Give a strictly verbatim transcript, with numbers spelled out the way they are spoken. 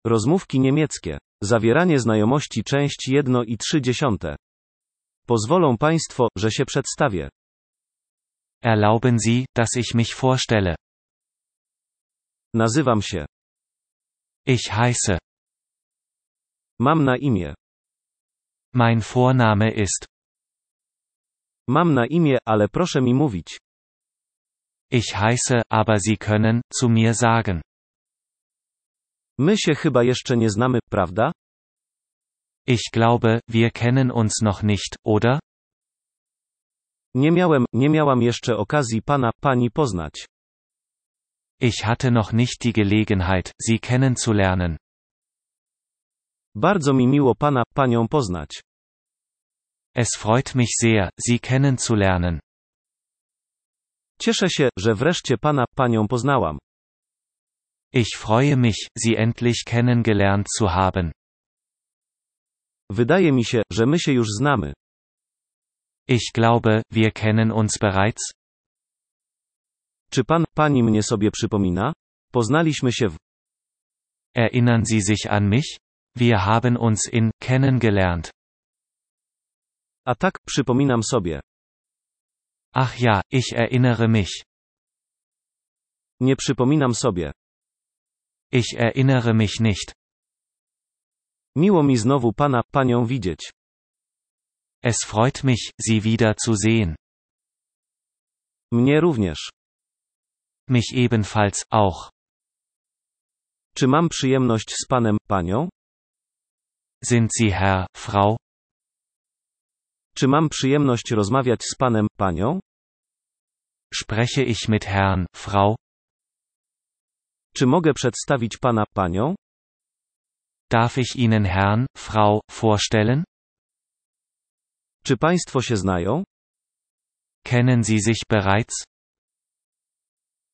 Rozmówki niemieckie. Zawieranie znajomości część jedna i trzy dziesiąte. Pozwolą Państwo, że się przedstawię. Erlauben Sie, dass ich mich vorstelle. Nazywam się. Ich heiße. Mam na imię. Mein Vorname ist. Mam na imię, ale proszę mi mówić. Ich heiße, aber Sie können zu mir sagen. My się chyba jeszcze nie znamy, prawda? Ich glaube, wir kennen uns noch nicht, oder? Nie miałem, nie miałam jeszcze okazji pana, pani poznać. Ich hatte noch nicht die Gelegenheit, Sie kennenzulernen. Bardzo mi miło pana, panią poznać. Es freut mich sehr, Sie kennenzulernen. Cieszę się, że wreszcie pana, panią poznałam. Ich freue mich, Sie endlich kennengelernt zu haben. Wydaje mi się, że my się już znamy. Ich glaube, wir kennen uns bereits. Czy pan, pani mnie sobie przypomina? Poznaliśmy się w... Erinnern Sie sich an mich? Wir haben uns in kennengelernt. A tak, przypominam sobie. Ach ja, ich erinnere mich. Nie przypominam sobie. Ich erinnere mich nicht. Miło mi znowu pana, panią widzieć. Es freut mich, Sie wieder zu sehen. Mnie również. Mich ebenfalls, auch. Czy mam przyjemność z panem, panią? Sind Sie Herr, Frau? Czy mam przyjemność rozmawiać z panem, panią? Spreche ich mit Herrn, Frau? Czy mogę przedstawić pana, panią? Darf ich Ihnen Herrn, Frau, vorstellen? Czy państwo się znają? Kennen Sie sich bereits?